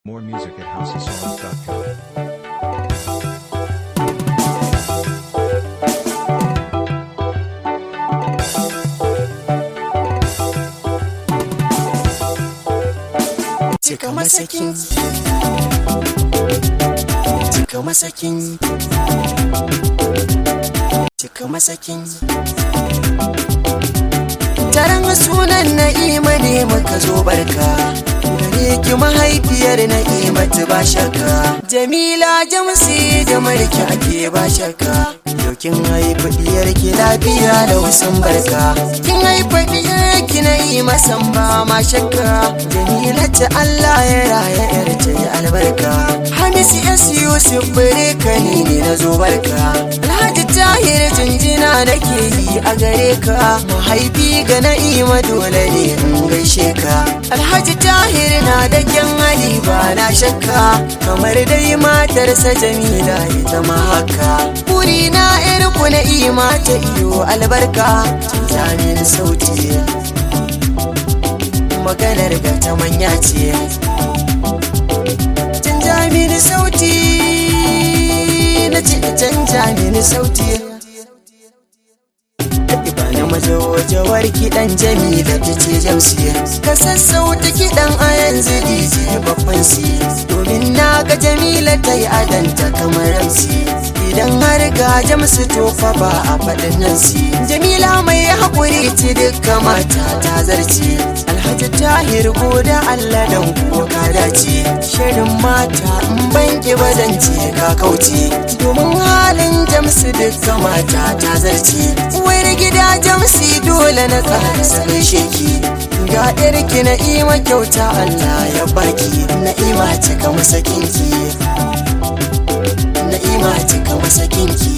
More music at housesongs.com. Cika masakin, cika masakin, cika masakin. Taron sunan Na'ima ne muka zo barka, gare ki mahaifiyar Na'imatu ba shakka. Jamila Jamsi da Marki ake ba shakka. Yau kin haifi diyarki lafiya da wasan barka. Kin haifi diyarki Na'ima san ba ma shakka. Jamila ta Allah ya raya yar ta yi albarka. Hamisu S Yusuf Bireka ne na zo barka. Alhaji Tahir jinjina da ke yi a gare ka. Mahaifi ga Na'ima dole ne in gaishe ka. Alhaji Tahir na da kyan hali ba na shakka. Kamar dai matarsa Jamila ita ma haka. Buri na ku Na'ima ta iyo albarka. Zamin sauti maganar ga ta manya ce. Canja mini sauti na ce canja mini sauti. Ibana mazawajawar kiɗan Jamila ta ce Jamsi. Ka sassauta kiɗan a yanzu DJ babban si. Domin na ga Jamila ta yi adanta kamar Ramsi. Idan har ga Jamsu tofa ba a faɗin nan si. Jamila mai haƙuri ce dukka mata ta zarce. Alhaji Tahir goda Allah dan kuwa ka dace. Shirin mata in banki bazance ka kauce. Domin halin Jamsu dukka mata ta zarce. Uwar gida Jamsi dole na ƙarasa gaishe ki. Ga irki Na'ima kyauta Allah ya baki. Na'ima cika masakinki, Na'ima cika masakinki,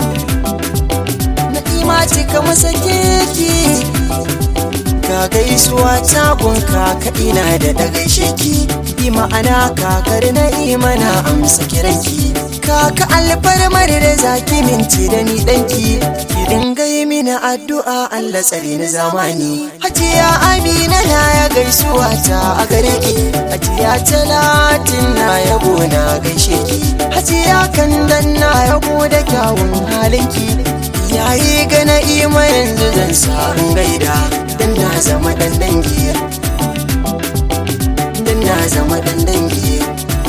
Na'ima cika masakinki. Ka gaisuwa tagun kaka ina da gaishe ki. Bi ma'ana kakar Na'ima na amsa kiranki. Kaka alfarmar da zaki minti da ni danki. Ki dinga yi mini addu'a Allah tsare ni zamani. Hajiya Amina na ya gaisuwa ta a gare ki. Hajiya Talatin na yabo na gaishe ki. Hajiya Kandan na yabo da kyawun halinki. Yayi ga Na'ima yanzu zan sa in gaida. Dan na zama dan dangi, dan na zama dan dangi.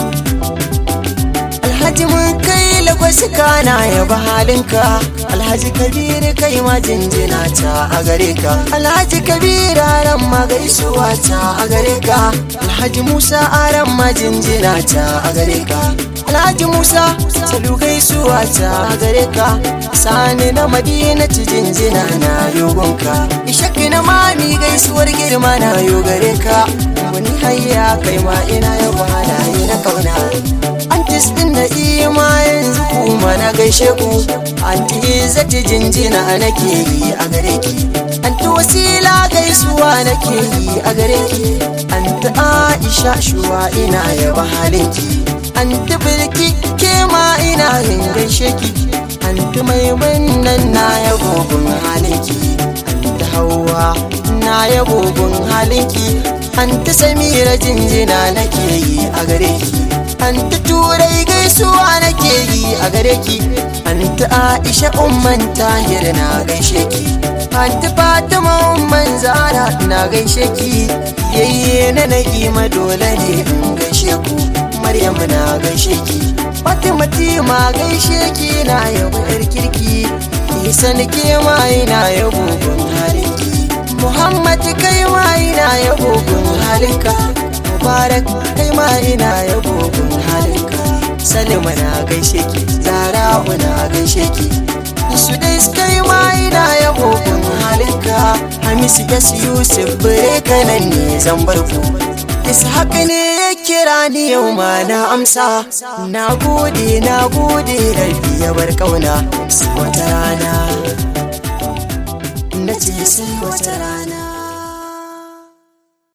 Alhaji mun kai lagos kana yaba halinka. Alhaji Kabiru kai ma jinjina ta a gare ka. Alhaji Kabiru aran ma gaisuwa ta a gare ka. Alhaji Musa aran ma jinjina ta a gare ka. Alhaji Musa salu gaisuwa ta a gare ka. Sani na Madinatu jinjina na yogonka. Ishaki na mami gaisuwar girma na yo gare ka. Wani hayya kai ma ina yaba halaye na kauna. Antis din Na'ima yanzu kuma na gaishe ku. Anti zati jinjina nake yi a gare ki. Anti Wasila gaisuwa nake yi a gare ki. Anti Aisha shuwa ina yaba halinki. Anti Bilki ke ma ina yin gaishe ki. Anti Maimunan na yabo gun halinki. Anti Hauwa na yabo gun halinki. Anti Samira jinjina nake yi a gare ki. Anti Turai gaisuwa nake yi a gare ki. Anti Aisha umman Tahir na gaishe ki. Anti Fatima umman Zara na gaishe ki. Yayye na Na'ima dole ne in gaishe ku. Maryam na gaishe ki. Fatima Tima gaishe ki na yabo yar kirki. Isan ke ma ina yabo gun halinki. Muhammad kai ma ina yabo gun halinka. Mubarak kai ma ina yabo gun halinka. Salima na gaishe ki. Zara'u na gaishe ki. Sudais kai ma ina yabo gun halinka. Hamisu S Yusuf Bireka nan ne zan bar ku. Ishaq ne ya kira ni yau ma na amsa. Na gode Rabbi ya bar kauna. Sai wata rana, na ce sai wata rana.